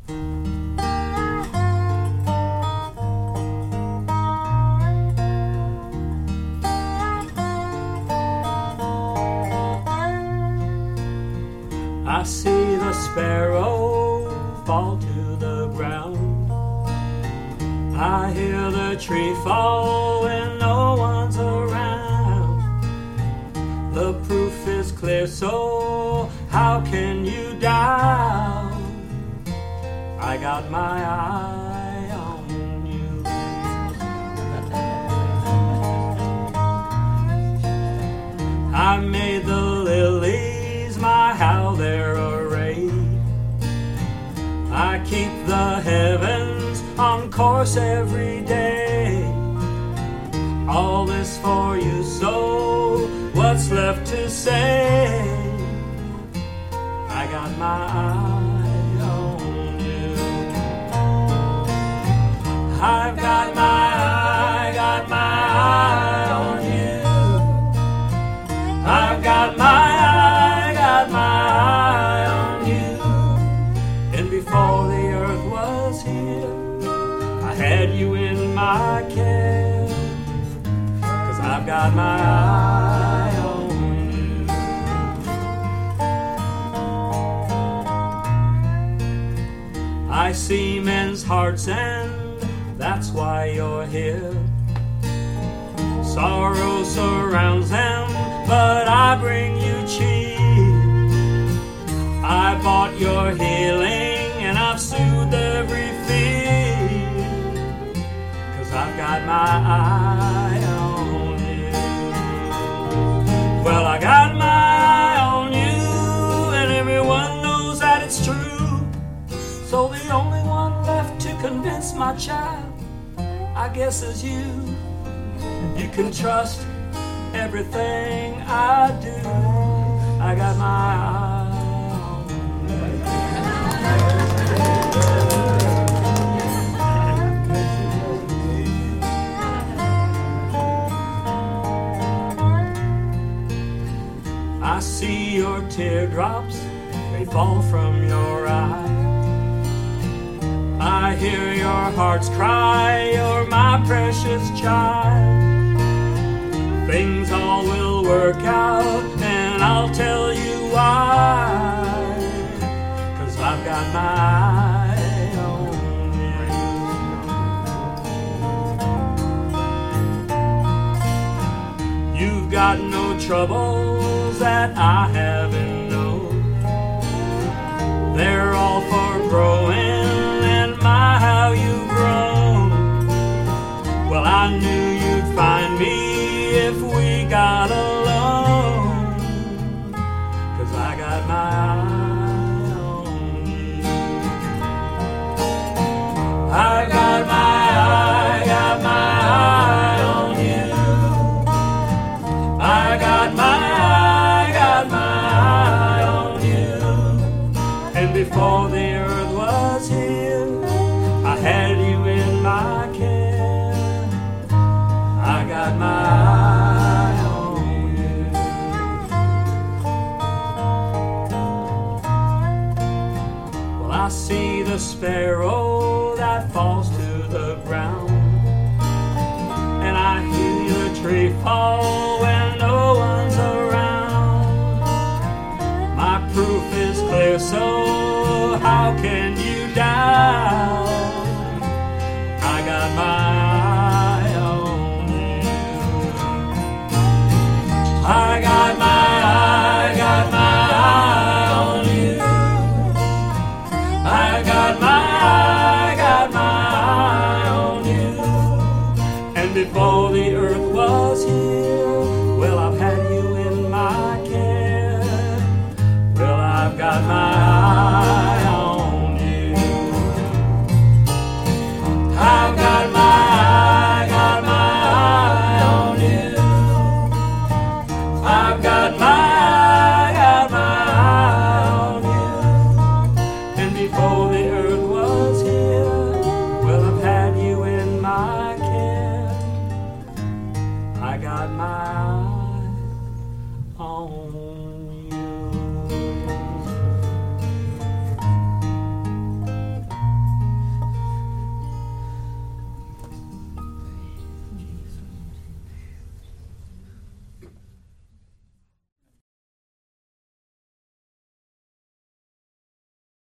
I see the sparrow fall to the ground. I hear the tree fall when no one's around. The proof is clear, so how can you doubt? I got my eye on you. I made the lilies my how they're arrayed. I keep the heavens on course every day. All this for you, so what's left to say? I got my eye on you. I've got my eye on you. I've got my eye on you. And before the earth was here, I had you in my care. 'Cause I've got my eye on you. I see men's hearts and that's why you're here. Sorrow surrounds them, but I bring you cheer. I bought your healing and I've soothed every fear. 'Cause I've got my eye on you. Well, I got my eye on you, and everyone knows that it's true. So the only one left to convince my child, I guess, is you. You can trust everything I do. I got my eye on you. I see your teardrops, they fall from your eyes. I hear your hearts cry, you're my precious child. Things all will work out, and I'll tell you why. 'Cause I've got my eye on you. You've got no troubles that I haven't known. They're all for growing, and my how you've grown. Well, I knew you'd find me if we got alone. 'Cause I got my eye on you. I got my eye on you. I got my eye on you. And before the earth was here, I had you in my care. I got my eye on you. Well, I see the sparrow that falls to the ground, and I hear the tree fall when no one's around. My proof is clear, so how can you doubt? I got my eye on you. I got my eye on you. I got my eye on you. And before the earth was here, well, I've had you in my care. Well, I've got my